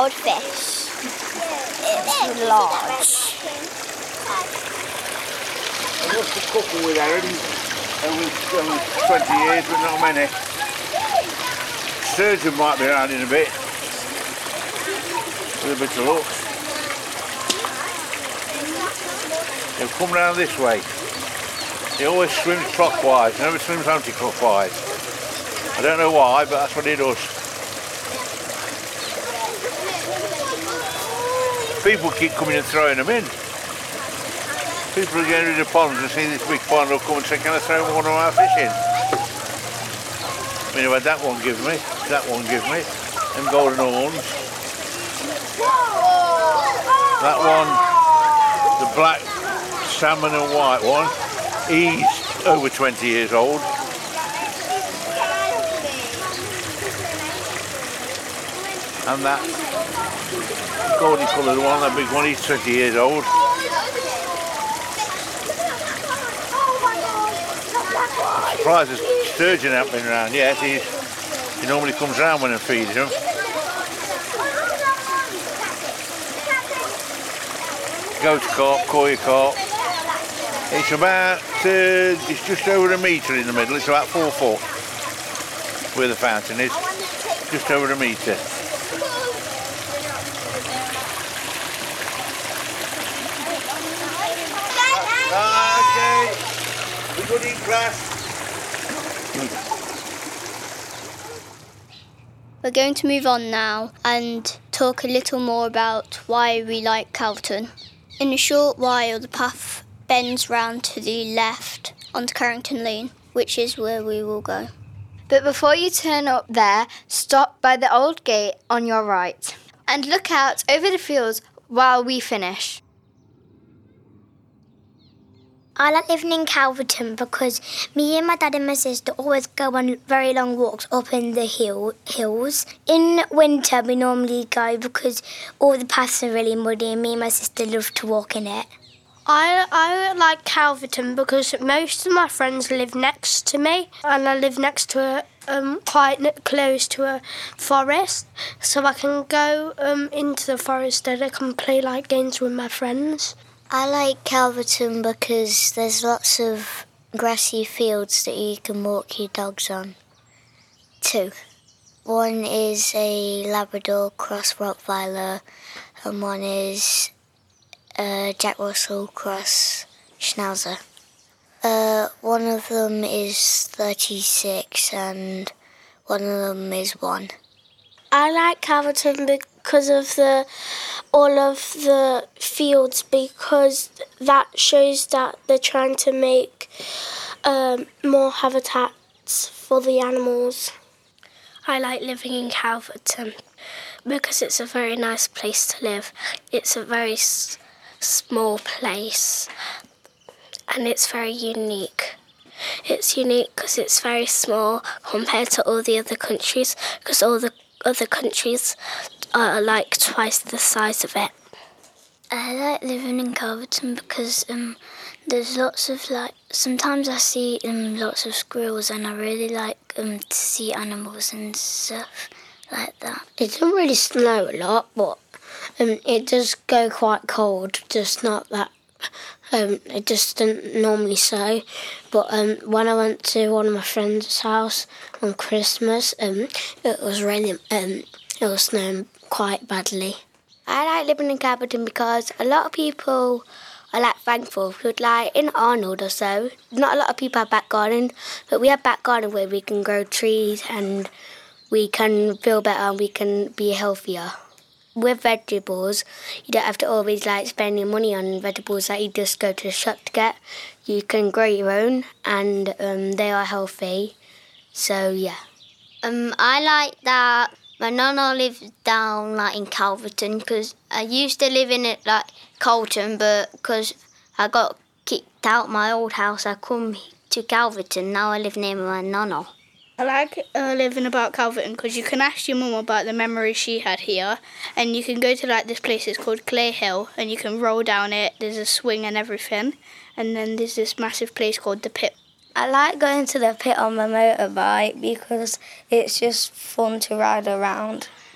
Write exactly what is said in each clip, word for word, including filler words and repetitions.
goldfish. It's large. I watched a couple with Aaron over, over twenty years, but not many. Sturgeon might be around in a bit. With a bit of luck. He'll come round this way. He always swims clockwise, never swims anti-clockwise. I don't know why, but that's what he does. People keep coming and throwing them in. People are getting rid of ponds and see this big pond, will come and say, can I throw one of my fish in? I mean, I've had that one give me, that one give me, and golden horns. That one, the black salmon and white one, he's over twenty years old. And that golden coloured one, that big one, he's twenty years old. I'm surprised the sturgeon hasn't been around yet. He's, he normally comes round when I'm feeding him. Goat carp, koi carp. It's about, uh, it's just over a metre in the middle. It's about four foot where the fountain is. Just over a metre. Okay. Be good in class. We're going to move on now and talk a little more about why we like Calverton. In a short while, the path bends round to the left onto Carrington Lane, which is where we will go. But before you turn up there, stop by the old gate on your right and look out over the fields while we finish. I like living in Calverton because me and my dad and my sister always go on very long walks up in the hill hills. In winter we normally go because all the paths are really muddy and me and my sister love to walk in it. I, I like Calverton because most of my friends live next to me and I live next to a, um, quite close to a forest, so I can go um, into the forest and I can play like games with my friends. I like Calverton because there's lots of grassy fields that you can walk your dogs on. Two. One is a Labrador cross Rottweiler and one is a Jack Russell cross Schnauzer. Uh, one of them is thirty-six and one of them is one. I like Calverton because of the all of the fields, because that shows that they're trying to make um, more habitats for the animals. I like living in Calverton because it's a very nice place to live. It's a very s- small place and it's very unique. It's unique because it's very small compared to all the other countries, because all the other countries are like twice the size of it. I like living in Calverton because um, there's lots of like, sometimes I see um, lots of squirrels and I really like um, to see animals and stuff like that. It doesn't really snow a lot, but um, it does go quite cold, just not that. Um, it just doesn't normally snow, but um, when I went to one of my friend's house on Christmas, um, it was raining, um, it was snowing quite badly. I like living in Calverton because a lot of people are like thankful. Because like in Arnold or so, not a lot of people have back garden, but we have back garden where we can grow trees and we can feel better and we can be healthier. With vegetables, you don't have to always like spend your money on vegetables that you just go to the shop to get. You can grow your own and um, they are healthy. So yeah. Um, I like that my nana lives down like in Calverton, because I used to live in it like Colton, but because I got kicked out my old house, I come to Calverton. Now I live near my nana. I like uh, living about Calverton because you can ask your mum about the memories she had here, and you can go to like this place, it's called Clay Hill, and you can roll down it, there's a swing and everything, and then there's this massive place called the Pit. I like going to the pit on my motorbike because it's just fun to ride around.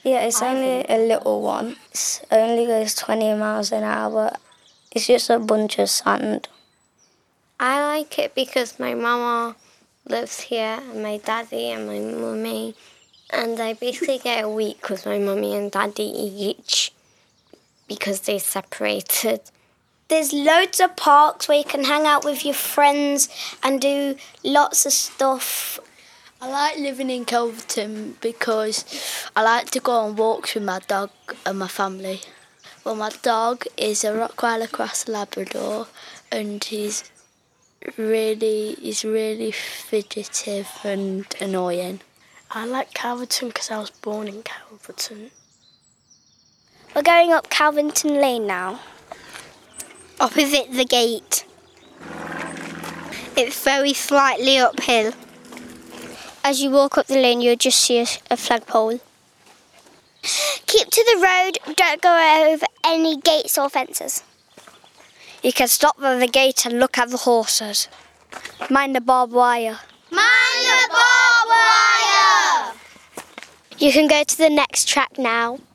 Yeah, it's only a little one. It only goes twenty miles an hour. It's just a bunch of sand. I like it because my mama lives here and my daddy and my mummy, and I basically get a week with my mummy and daddy each because they separated. There's loads of parks where you can hang out with your friends and do lots of stuff. I like living in Calverton because I like to go on walks with my dog and my family. Well, my dog is a Rottweiler Cross Labrador, and he's really, he's really fidgety and annoying. I like Calverton because I was born in Calverton. We're going up Calverton Lane now. Opposite the gate. It's very slightly uphill. As you walk up the lane, you'll just see a, a flagpole. Keep to the road, don't go over any gates or fences. You can stop by the gate and look at the horses. Mind the barbed wire. Mind the barbed wire! You can go to the next track now.